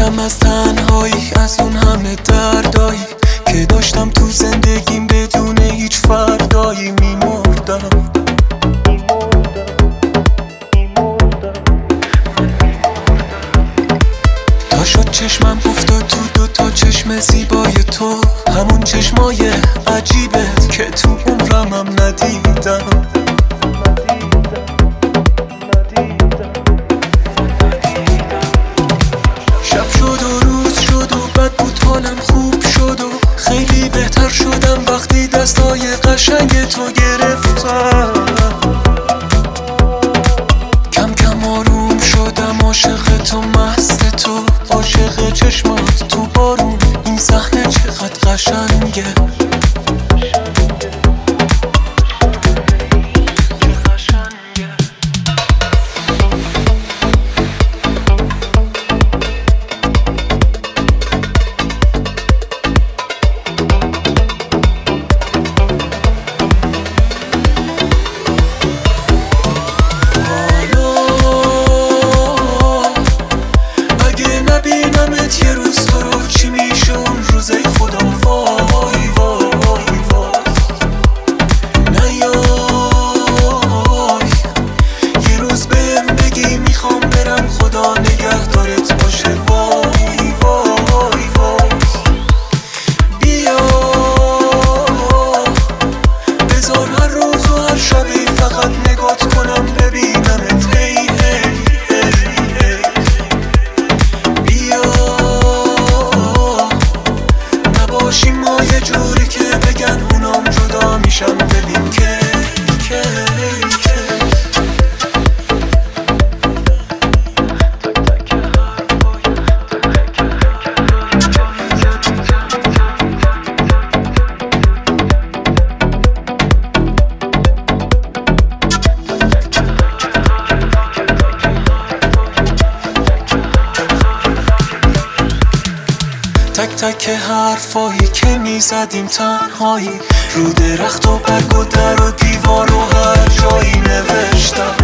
میرم از تنهایی، از اون همه دردایی که داشتم تو زندگیم بدون هیچ فردایی. میمردم تا شد چشمم افتاد تو دوتا چشم زیبای تو، همون چشمای عجیبت که تو عمرم ندیدم. شب شد و روز شد و بد بود حالم خوب شد و خیلی بهتر شدم وقتی دستای قشنگ تو گرفتم. کم کم آروم شدم، عاشق تو، مست تو، عاشق چشمات تو بارون. این صحنه چقدر قشنگه. تک تک حرفایی که میزدیم تنهایی، رو درخت و برگ و در و دیوار و هر جایی نوشتم.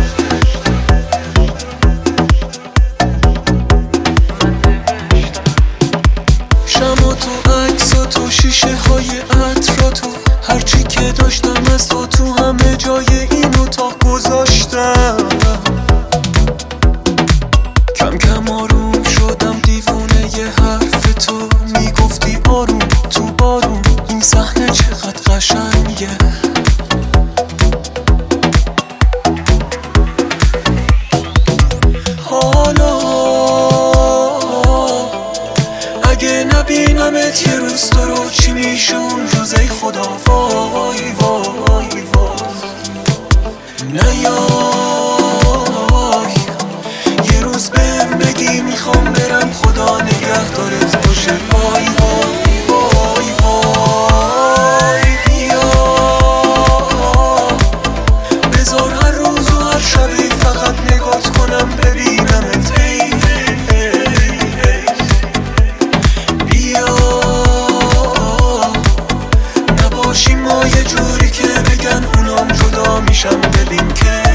شما تو، عکس و تو، شیشه های عطر تو، هرچی که داشتم از تو همه جای این اتاق گذاشتم. کم کم آروم شدم، دیوونه ی حرف تو، میگفتی آروم تو بارون. این صحنه چقدر قشنگه. حالا اگه نبینمت یه روز تو رو، چی میشه اون روز؟ ای خدا وای وای وای. نیای یه روز بهم بگی میخوام برم، خدا نگهدارت باشه. وای وای وای وای. بیا بذار هر روز و هر شبی فقط نگات کنم ببینمت. ای ای ای. بیا نباشیم ما یه جوری که بگن اونام جدا میشن. ببین که